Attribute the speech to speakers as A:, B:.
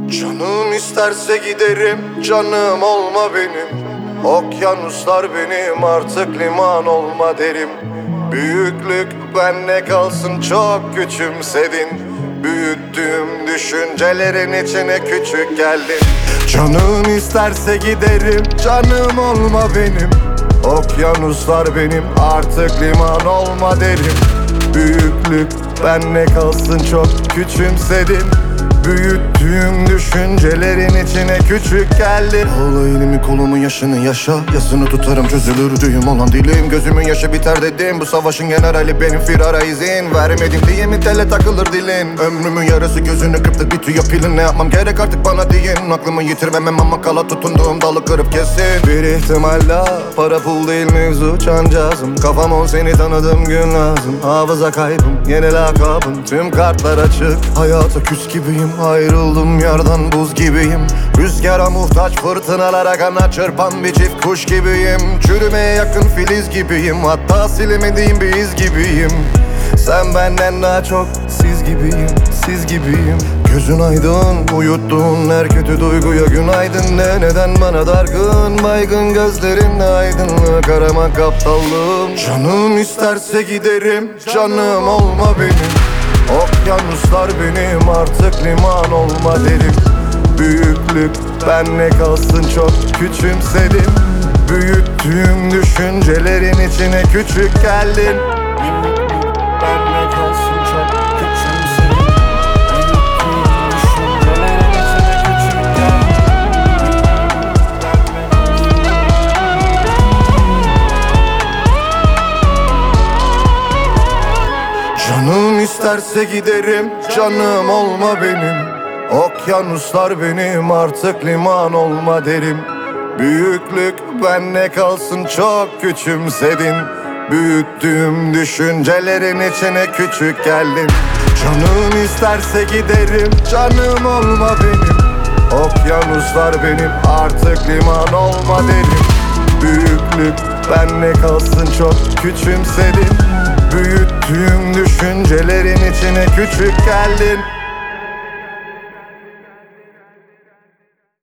A: Canım isterse giderim, canım olma benim. Okyanuslar benim, artık liman olma derim. Büyüklük bende kalsın, çok küçümsedin. Büyüttüğüm düşüncelerin içine küçük geldin. Canım isterse giderim, canım olma benim. Okyanuslar benim, artık liman olma derim. Büyüklük bende kalsın, çok küçümsedin. Büyüttüğüm düşüncelerin içine küçük geldin. Ağla elimi kolumu yaşını yaşa, yasını tutarım çözülür düğüm olan dilim. Gözümün yaşı biter dedim, bu savaşın generali benim, firara izin vermedim diye mi tele takılır dilin. Ömrümün yarısı gözünü kırptı, bitiyor pilin, ne yapmam gerek artık bana deyin. Aklımı yitirmemem ama kala tutunduğum dalı kırıp kesin. Bir ihtimal daha, para pul değil mevzu, cancağızım. Kafam on, seni tanıdığım gün lazım. Hafıza kaybım, yeni lakabım, tüm kartlar açık. Hayata küs gibiyim, ayrıldım yardan buz gibiyim. Rüzgara muhtaç, fırtınalara kanat çırpan bir çift kuş gibiyim. Çürümeye yakın filiz gibiyim, hatta silemediğim bir iz gibiyim. Sen benden daha çok siz gibiyim, siz gibiyim. Gözün aydın, uyuttuğun her kötü duyguya günaydın de. Neden bana dargın, baygın gözlerinle aydınlık aramak aptallığım. Canım isterse giderim, canım olma benim. Okyanuslar benim, artık liman olma derim. Büyüklük bende kalsın, çok küçümsedim. Büyüttüğüm düşüncelerin içine küçük geldin. Bende kalsın, çok küçümsedim. Büyüttüğüm düşüncelerin içine küçük geldin. Canım isterse giderim, canım olma benim. Okyanuslar benim, artık liman olma derim. Büyüklük bende kalsın, çok küçümsedin. Büyüttüğüm düşüncelerin içine küçük geldin. Canım isterse giderim, canım olma benim. Okyanuslar benim, artık liman olma derim. Büyüklük bende kalsın, çok küçümsedin. Büyüttüğüm düşüncelerin içine küçük geldin.